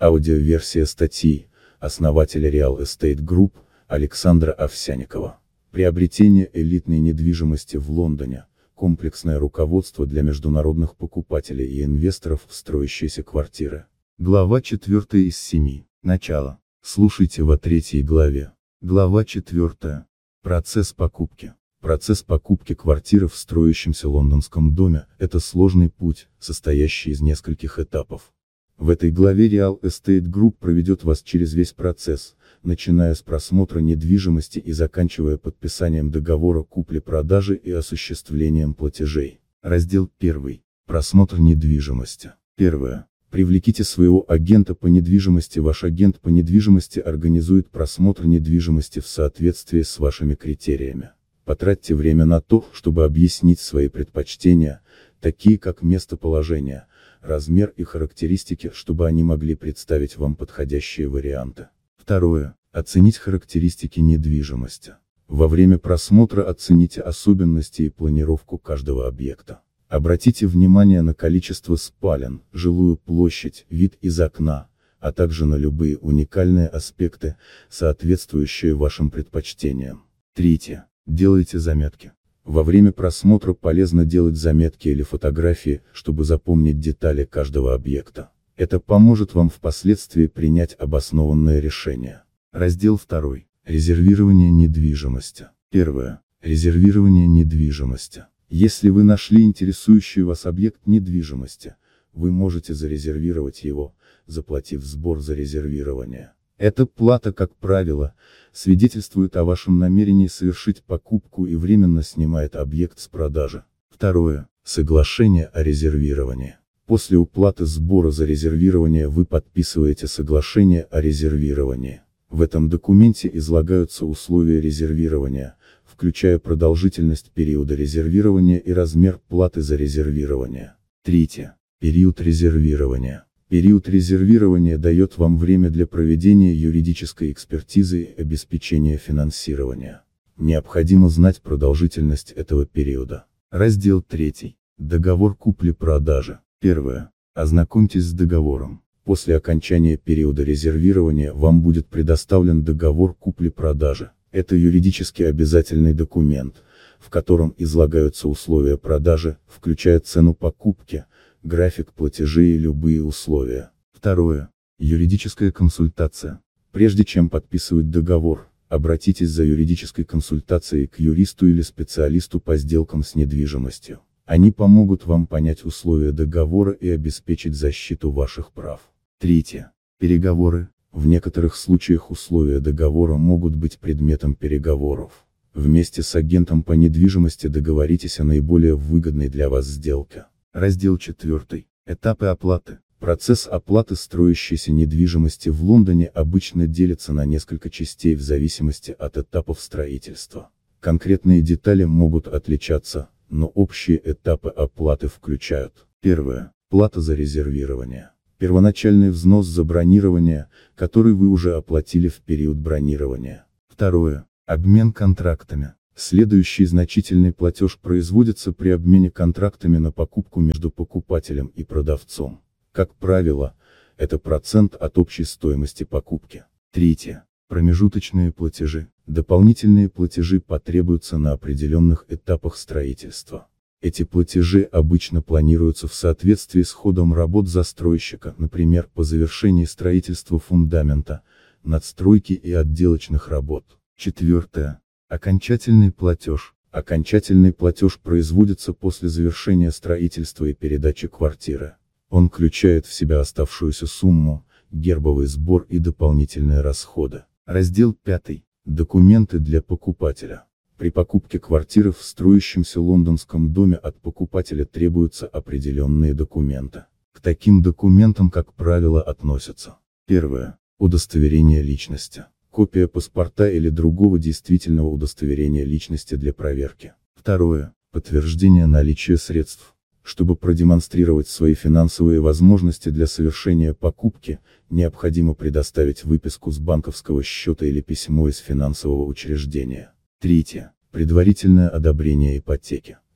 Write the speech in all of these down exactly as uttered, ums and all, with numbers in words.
Аудиоверсия статьи основателя Real Estate Group Александра Овсянникова. Приобретение элитной недвижимости в Лондоне. Комплексное руководство для международных покупателей и инвесторов в строящиеся квартиры. Глава четвёртая из семи. Начало. Слушайте во третьей главе. Глава четвёртая. Процесс покупки. Процесс покупки квартиры в строящемся лондонском доме – это сложный путь, состоящий из нескольких этапов. В этой главе Real Estate Group проведет вас через весь процесс, начиная с просмотра недвижимости и заканчивая подписанием договора купли-продажи и осуществлением платежей. Раздел первый. Просмотр недвижимости. Первое. Привлеките своего агента по недвижимости. Ваш агент по недвижимости организует просмотр недвижимости в соответствии с вашими критериями. Потратьте время на то, чтобы объяснить свои предпочтения, такие как местоположение, размер и характеристики, чтобы они могли представить вам подходящие варианты. Второе. Оценить характеристики недвижимости. Во время просмотра оцените особенности и планировку каждого объекта. Обратите внимание на количество спален, жилую площадь, вид из окна, а также на любые уникальные аспекты, соответствующие вашим предпочтениям. Третье. Делайте заметки. Во время просмотра полезно делать заметки или фотографии, чтобы запомнить детали каждого объекта. Это поможет вам впоследствии принять обоснованное решение. Раздел второй. Резервирование недвижимости. Первое. Резервирование недвижимости. Если вы нашли интересующий вас объект недвижимости, вы можете зарезервировать его, заплатив сбор за резервирование. Эта плата, как правило, свидетельствует о вашем намерении совершить покупку и временно снимает объект с продажи. Второе. Соглашение о резервировании. После уплаты сбора за резервирование вы подписываете соглашение о резервировании. В этом документе излагаются условия резервирования, включая продолжительность периода резервирования и размер платы за резервирование. Третье. Период резервирования. Период резервирования дает вам время для проведения юридической экспертизы и обеспечения финансирования. Необходимо знать продолжительность этого периода. Раздел третий. Договор купли-продажи. Первое. Ознакомьтесь с договором. После окончания периода резервирования вам будет предоставлен договор купли-продажи. Это юридически обязательный документ, в котором излагаются условия продажи, включая цену покупки, график платежей и любые условия. Второе. Юридическая консультация. Прежде чем подписывать договор, обратитесь за юридической консультацией к юристу или специалисту по сделкам с недвижимостью. Они помогут вам понять условия договора и обеспечить защиту ваших прав. Третье. Переговоры. В некоторых случаях условия договора могут быть предметом переговоров. Вместе с агентом по недвижимости договоритесь о наиболее выгодной для вас сделке. Раздел четвёртый. Этапы оплаты. Процесс оплаты строящейся недвижимости в Лондоне обычно делится на несколько частей в зависимости от этапов строительства. Конкретные детали могут отличаться, но общие этапы оплаты включают. Первое. Плата за резервирование. Первоначальный взнос за бронирование, который вы уже оплатили в период бронирования. Второе. Обмен контрактами. Следующий значительный платеж производится при обмене контрактами на покупку между покупателем и продавцом. Как правило, это процент от общей стоимости покупки. Третье. Промежуточные платежи. Дополнительные платежи потребуются на определенных этапах строительства. Эти платежи обычно планируются в соответствии с ходом работ застройщика, например, по завершении строительства фундамента, надстройки и отделочных работ. Четвертое. Окончательный платеж. Окончательный платеж производится после завершения строительства и передачи квартиры. Он включает в себя оставшуюся сумму, гербовый сбор и дополнительные расходы. Раздел пятый. Документы для покупателя. При покупке квартиры в строящемся лондонском доме от покупателя требуются определенные документы. К таким документам, как правило, относятся: первое. Удостоверение личности. Копия паспорта или другого действительного удостоверения личности для проверки. Второе. Подтверждение наличия средств. Чтобы продемонстрировать свои финансовые возможности для совершения покупки, необходимо предоставить выписку с банковского счета или письмо из финансового учреждения. Третье. Предварительное одобрение ипотеки.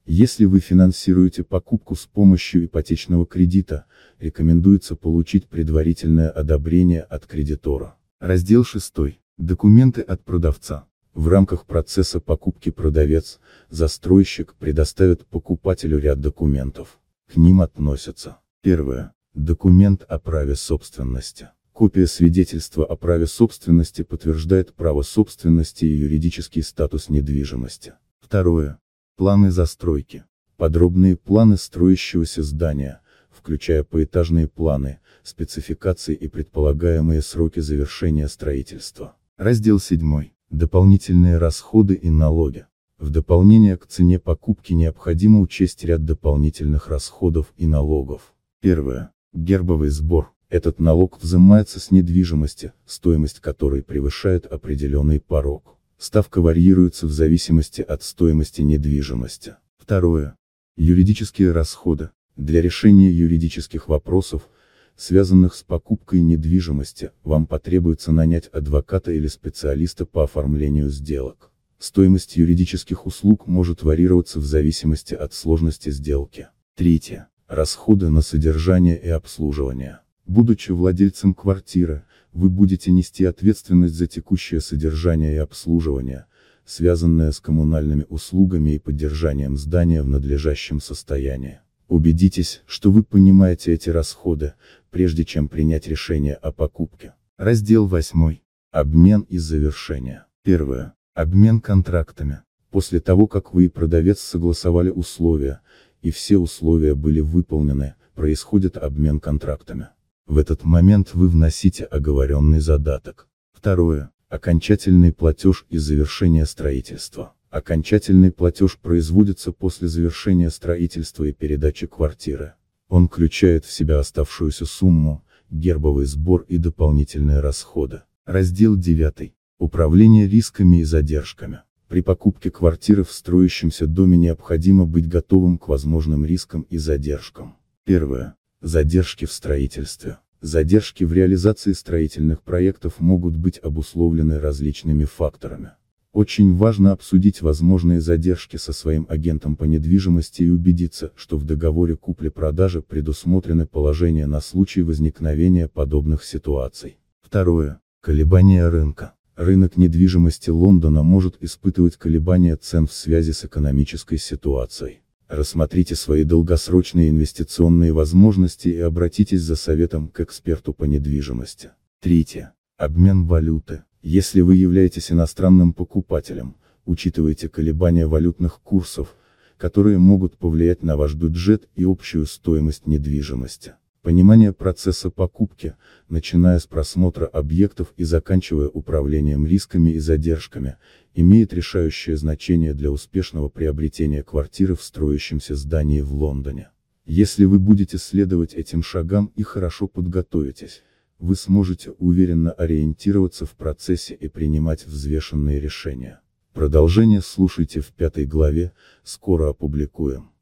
Если вы финансируете покупку с помощью ипотечного кредита, рекомендуется получить предварительное одобрение от кредитора. Раздел шестой. Документы от продавца. В рамках процесса покупки продавец, застройщик предоставит покупателю ряд документов. К ним относятся: первое. Документ о праве собственности. Копия свидетельства о праве собственности подтверждает право собственности и юридический статус недвижимости. Второе. Планы застройки. Подробные планы строящегося здания, включая поэтажные планы, спецификации и предполагаемые сроки завершения строительства. Раздел седьмой. Дополнительные расходы и налоги. В дополнение к цене покупки необходимо учесть ряд дополнительных расходов и налогов. Первое. Гербовый сбор. Этот налог взимается с недвижимости, стоимость которой превышает определенный порог. Ставка варьируется в зависимости от стоимости недвижимости. Второе. Юридические расходы. Для решения юридических вопросов, связанных с покупкой недвижимости, вам потребуется нанять адвоката или специалиста по оформлению сделок. Стоимость юридических услуг может варьироваться в зависимости от сложности сделки. Третье. Расходы на содержание и обслуживание. Будучи владельцем квартиры, вы будете нести ответственность за текущее содержание и обслуживание, связанное с коммунальными услугами и поддержанием здания в надлежащем состоянии. Убедитесь, что вы понимаете эти расходы, прежде чем принять решение о покупке. Раздел восьмой. Обмен и завершение. Первое. Обмен контрактами. После того, как вы и продавец согласовали условия, и все условия были выполнены, происходит обмен контрактами. В этот момент вы вносите оговоренный задаток. Второе. Окончательный платеж и завершение строительства. Окончательный платеж производится после завершения строительства и передачи квартиры. Он включает в себя оставшуюся сумму, гербовый сбор и дополнительные расходы. Раздел девятый. Управление рисками и задержками. При покупке квартиры в строящемся доме необходимо быть готовым к возможным рискам и задержкам. Первое. Задержки в строительстве. Задержки в реализации строительных проектов могут быть обусловлены различными факторами. Очень важно обсудить возможные задержки со своим агентом по недвижимости и убедиться, что в договоре купли-продажи предусмотрены положения на случай возникновения подобных ситуаций. Второе. Колебания рынка. Рынок недвижимости Лондона может испытывать колебания цен в связи с экономической ситуацией. Рассмотрите свои долгосрочные инвестиционные возможности и обратитесь за советом к эксперту по недвижимости. Третье. Обмен валюты. Если вы являетесь иностранным покупателем, учитывайте колебания валютных курсов, которые могут повлиять на ваш бюджет и общую стоимость недвижимости. Понимание процесса покупки, начиная с просмотра объектов и заканчивая управлением рисками и задержками, имеет решающее значение для успешного приобретения квартиры в строящемся здании в Лондоне. Если вы будете следовать этим шагам и хорошо подготовитесь, вы сможете уверенно ориентироваться в процессе и принимать взвешенные решения. Продолжение слушайте в пятой главе, скоро опубликуем.